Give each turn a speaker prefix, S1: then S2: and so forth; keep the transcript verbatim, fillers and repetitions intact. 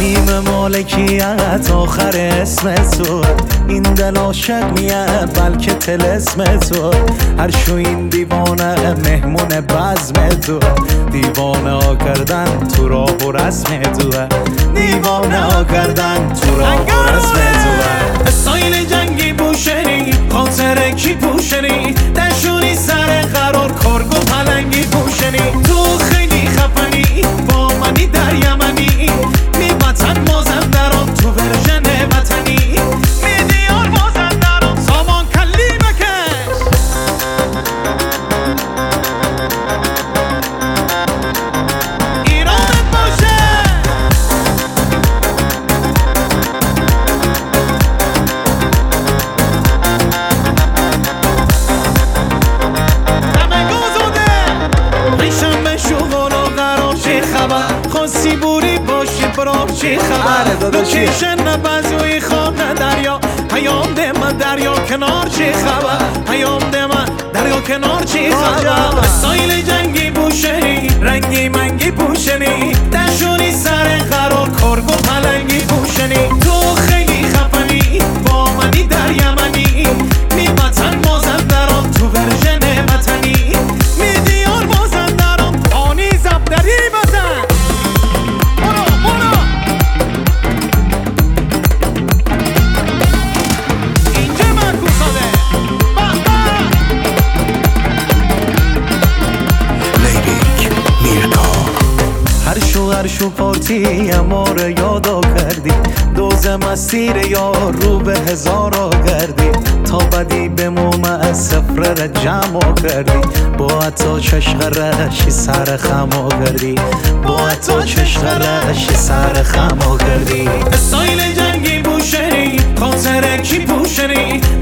S1: نیم مالکیت آخر اسم تو، این دل عاشق میاد بلکه تلسم تو. هر شو این دیوانه مهمون بزم تو، دیوانه ها کردن تو راه و رسم تو، دیوانه ها کردن تو راه و رسم تو.
S2: استایل جنگی بوشنی خاطر کی پوشنی، دشونی سر قرار کارگو پلنگی پوشنی. تو خیلی خفنی با منی در یمنی، می وطن مازندران تو ورژن وطنی، می دیار مازندران سامان کلی بکش. ایرانت باشه خواستی بوری باشی برام چی خبر؟ لوکیشن نبزوی خانه دریا، پیام ده من دریا کنار چی خبر؟ پیام ده من دریا کنار چی خبر؟ استایل جنگی پوشنی رنگی منگی پوشنی، دشونی سر قرار کارگو پلنگی پوشنی. تو خیلی خفنی با منی در یمنی، می وطن مازندران تو ورژن وطنی، می دیار مازندران آنی زبدری بزن.
S1: هر شو پارتی اما رو یادا کردی، دوز مسیر یار رو به هزارا کردی، تا بدی به مومع سفره را جمع کردی، با حتی چشقرشی سر خما کردی، با حتی چشقرشی سر خما کردی.
S2: استایل جنگی پوشنی خاطر کی پوشنی،